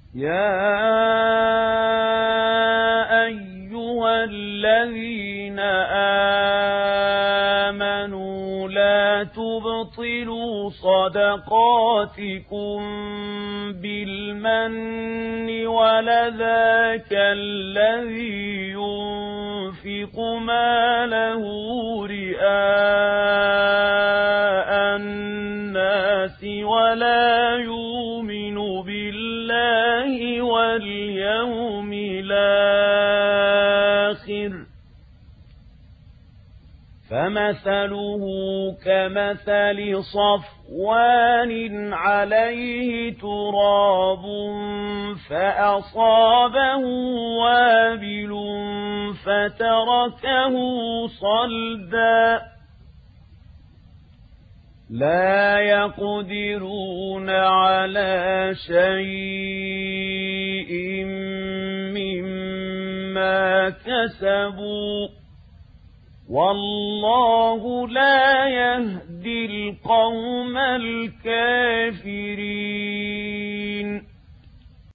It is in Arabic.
يا أيها الذين آمنوا لا تبطلوا صدقاتكم بالمن ولذاك الذي ينفق ماله رئاء الناس ولا يؤمن بالله واليوم الآخر فمثله كمثل صفوان عليه تراب فأصابه وابل فتركه صلدا لا يقدرون على شيء مما كسبوا والله لا يهدي القوم الكافرين